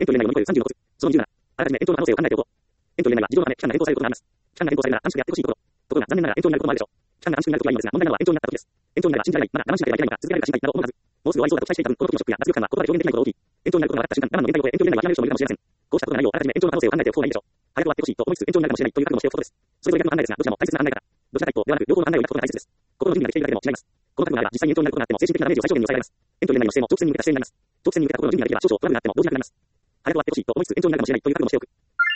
延長年内を乗り越える30のコツ。その27、あらかじめ延長の可能性を考えておこう。延長年内は事情のため期間が変更されることがあります。期間が変更されるなら短縮でやってほしいところ。ところが残念ながら延長になることもあるでしょう。期間が短縮になるときはいいのですが、問題なのは延長になったときです。延長になれば信じられない、まだ我慢しなければいけないのか、続けられるか心配など思うはず。もうすぐ終わりそうだと期待していた分、この時のショックや脱力感は言葉で表現できないほど大きい。延長になることが分かった瞬間、我慢の限界を超え延長年内は諦める人もいるかもしれません。こうしたことがないよう、あらかじめ延長の可能性を考えておく方がいいでしょう。早く終わってほしいと思いつつ延長になるかもしれないという覚悟をしておくことです。それぞれ逆の考えですが、どちらも大切な考え方。どちらか一方ではなく、両方の考えを抱くことが大切です。心の準備ができているだけでも違います。この覚悟があれば、実際に延長になることがあっても、精神的なダメージを最小限に抑えられます。延長年内の姿勢も長期戦に向けた姿勢になります。長期戦に向けた心の準備ができれば、少々トラブルがあっても動じなくなります。早く終わってほしいと思いつつ延長になるかもしれないという覚悟をしておく。